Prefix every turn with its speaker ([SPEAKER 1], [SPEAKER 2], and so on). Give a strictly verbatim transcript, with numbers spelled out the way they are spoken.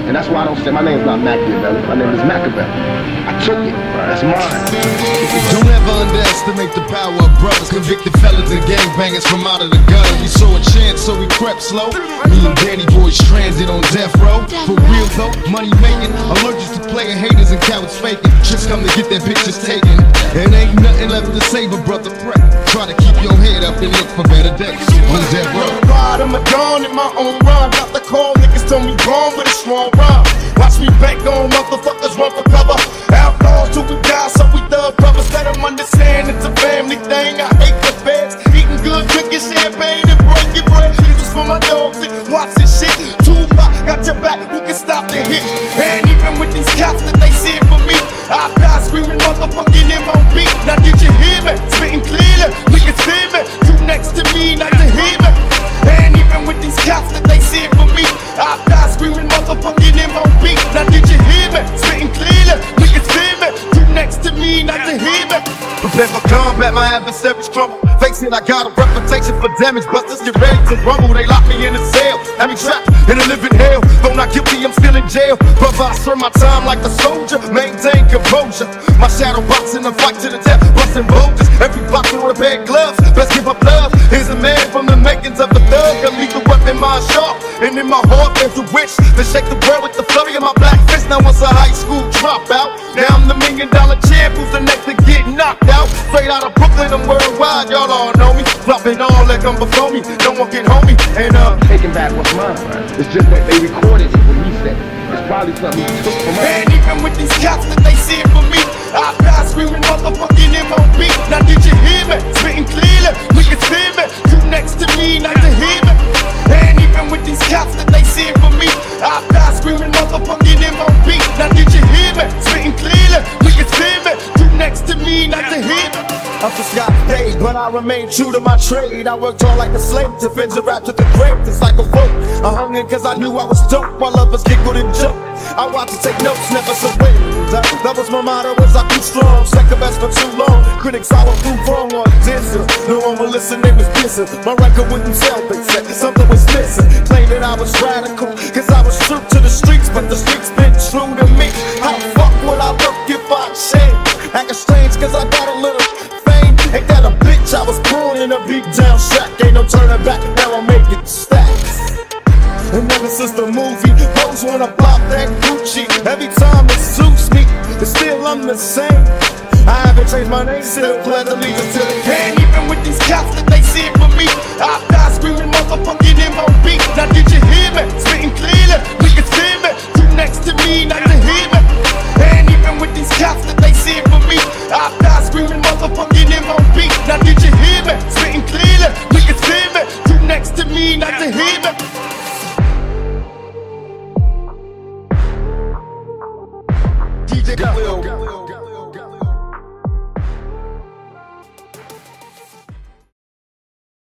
[SPEAKER 1] And that's why I don't say my name's not Machiavelli. My name is Machiavelli. I took it. That's mine.
[SPEAKER 2] Don't ever underestimate the power of brothers. Convicted fellas and gangbangers from out of the gutter. We saw a chance, so we crept slow. Me and Danny boys stranded on death row. For real though, money making. Allergic to player haters and cowards faking. Tricks come to get their pictures taken. And ain't nothing left to save a brother. Try to keep your head up and look for better days. On death row.
[SPEAKER 3] I'm a dawn in my own rhyme. Got the call, niggas told me born with a strong rhyme. Watch me bank on motherfuckers run for cover. Outlaws till we die, so we thug brothers. Let them understand it's a family thing. I hate the feds. Eating good, drinking champagne and breaking bread. This is for my dogs that watch this shit. Tupac got your back, who can stop the hit? And even with these cops that they see it for me, I die screaming motherfucking M O B. Now did you hear me? Spitting clearly, we can see me. You next to me, not to hear me. And even with these cops that they see it for me, I die screaming motherfucking M O B. Now did you hear me? Spitting clearly, we can see me. You next to me, not to hear me.
[SPEAKER 2] Prepare for combat, my adversaries crumble. Face it, I got a reputation for damage. Busters get ready to rumble. They lock me in a cell, have me trapped in a living hell. Though not guilty, I'm still in jail. Brother, I serve my time like a soldier. Maintain composure. My shadow boxing, a fight to the death, busting boulders. Every boxer with a pair of gloves. Best give up love. Here's a man from the makings of the thug. A lethal weapon, my sharp. And in my heart, there's a witch that shake the world with the flurry of my black fist. Now once a high school dropout, now I'm the million dollar champ who's the next to get knocked out. Straight out of Brooklyn, I'm worldwide, y'all all know me. Flopping all that come before me, no one can hold me. And uh,
[SPEAKER 1] taking back what's mine. It's just that they recorded it when he said it. It's probably something he took from us.
[SPEAKER 3] And even with these cops that they see it for me, I die screaming motherfucking M O B. Now did you hear me? Spitting clearly, we can see me. You next to me, not to hear me. And even with these cops that they see it for me, I die screaming motherfucking M O B. Now did you hear me? Spitting clearly, we can see me. You next to me, not to hear me.
[SPEAKER 4] I just got paid, but I remain true to my trade. I worked hard like a slave to fend the rap to the grave. It's like a rope. I hung in cause I knew I was dope. While others giggled and joked. I watched to take notes, never surrender. That was my motto as I grew strong. Second best for too long. Critics I would prove wrong on distance. No one would listen, they was dissing. My record wouldn't sell, they said something was missing. Claimed that I was radical, cause I was true to the streets. But the streets been true to me. How the fuck would I look if I changed? Acting strange cause I got a little fame. Ain't that a bitch? I was born in a beat down shack. Ain't no turning back, now I'm making stacks. And ever since the movie, hoes wanna pop that Gucci. Every time it suits me, but still I'm the same. I haven't changed my name, still pledge allegiance to the game.
[SPEAKER 3] And even with these cops that they see it for me, I die screaming motherfucking M O B. Now did you hear me? Spitting clearly, we can see me. You next to me, not to hear me. And even with these cops that they see it for me, I die screaming motherfucking M O B. Now did you hear me? Spitting clearly, we can see me. You next to me, not to hear me.
[SPEAKER 2] D J Will.